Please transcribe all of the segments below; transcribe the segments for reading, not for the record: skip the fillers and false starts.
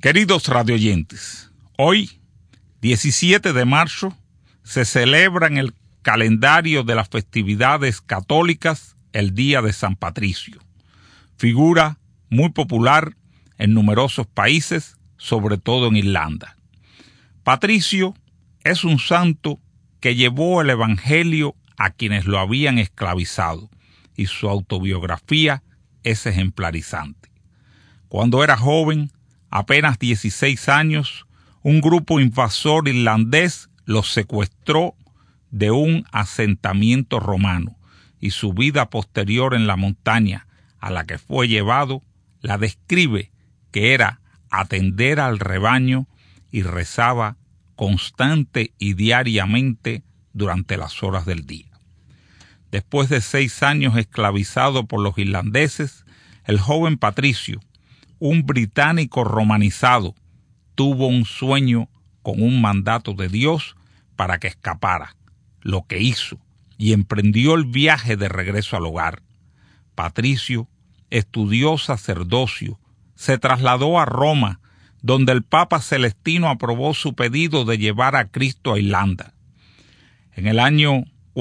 Queridos radioyentes, hoy, 17 de marzo, se celebra en el calendario de las festividades católicas el Día de San Patricio, figura muy popular en numerosos países, sobre todo en Irlanda. Patricio es un santo que llevó el evangelio a quienes lo habían esclavizado, y su autobiografía es ejemplarizante. Cuando era joven, apenas 16 años, un grupo invasor irlandés lo secuestró de un asentamiento romano, y su vida posterior en la montaña a la que fue llevado la describe que era atender al rebaño y rezaba constante y diariamente durante las horas del día. Después de 6 años esclavizado por los irlandeses, el joven Patricio, un británico romanizado, tuvo un sueño con un mandato de Dios para que escapara, lo que hizo, y emprendió el viaje de regreso al hogar. Patricio estudió sacerdocio, se trasladó a Roma, donde el Papa Celestino aprobó su pedido de llevar a Cristo a Irlanda. En el año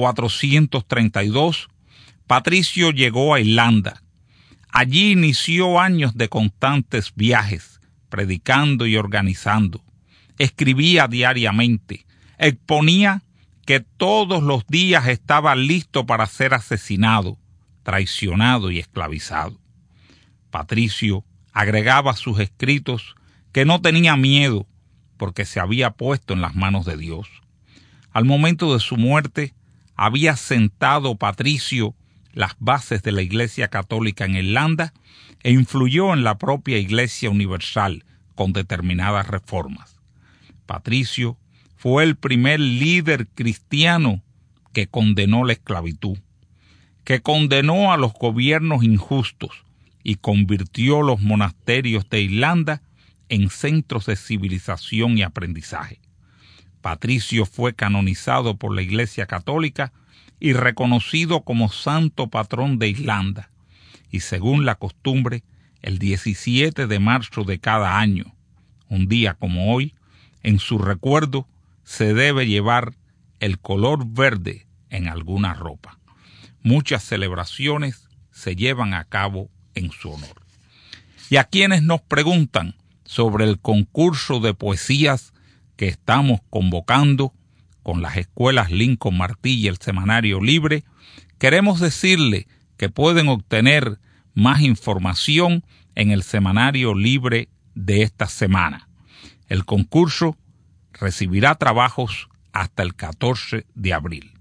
432, Patricio llegó a Irlanda. Allí inició años de constantes viajes, predicando y organizando. Escribía diariamente, exponía que todos los días estaba listo para ser asesinado, traicionado y esclavizado. Patricio agregaba a sus escritos que no tenía miedo porque se había puesto en las manos de Dios. Al momento de su muerte, había sentado Patricio las bases de la Iglesia Católica en Irlanda e influyó en la propia Iglesia Universal con determinadas reformas. Patricio fue el primer líder cristiano que condenó la esclavitud, que condenó a los gobiernos injustos y convirtió los monasterios de Irlanda en centros de civilización y aprendizaje. Patricio fue canonizado por la Iglesia Católica y reconocido como santo patrón de Irlanda, y según la costumbre, el 17 de marzo de cada año, un día como hoy, en su recuerdo se debe llevar el color verde en alguna ropa. Muchas celebraciones se llevan a cabo en su honor. Y a quienes nos preguntan sobre el concurso de poesías que estamos convocando con las escuelas Lincoln Martí y el Semanario Libre, queremos decirle que pueden obtener más información en el Semanario Libre de esta semana. El concurso recibirá trabajos hasta el 14 de abril.